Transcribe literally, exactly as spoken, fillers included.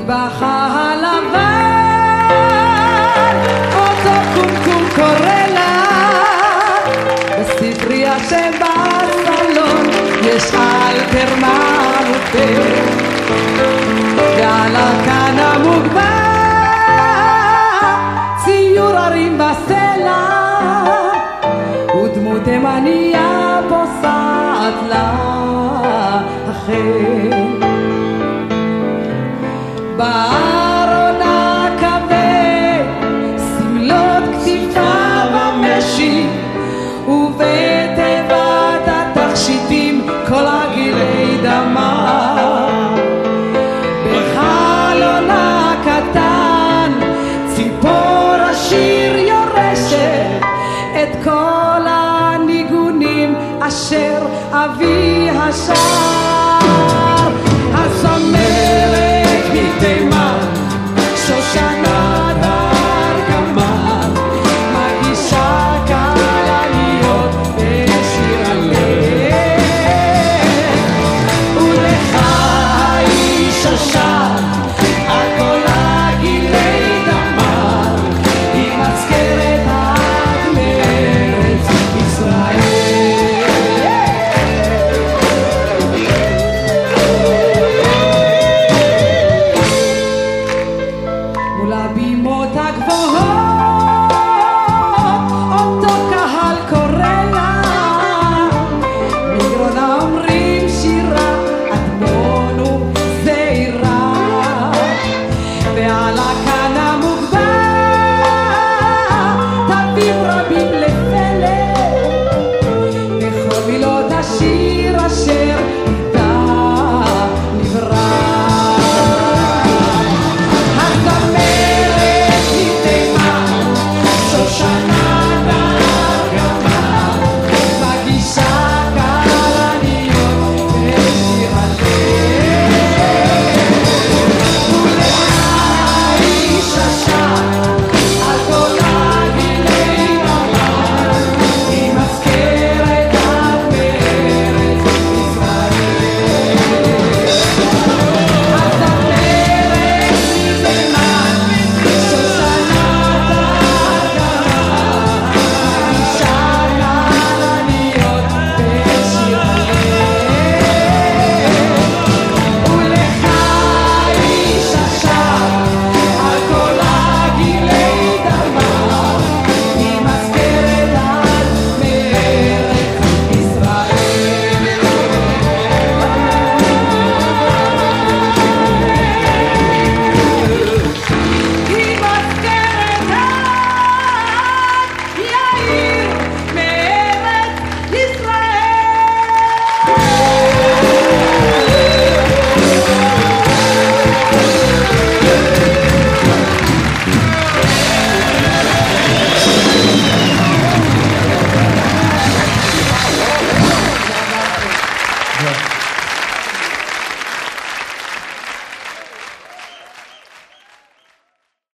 במטבח הלבן אותו קומקום קורא לה בספרייה שבסלון יש אלתרמן ופר ועל הכאן המוגבר ציור הרים בסלע ודמות תימניה פוסעת לה אחר בארון הכבד סמלות כתיבה במשי ובתיבת התכשיטים כל הגילי דמה בחלון הקטן ציפור השיר יורשת את כל הניגונים אשר אבי השר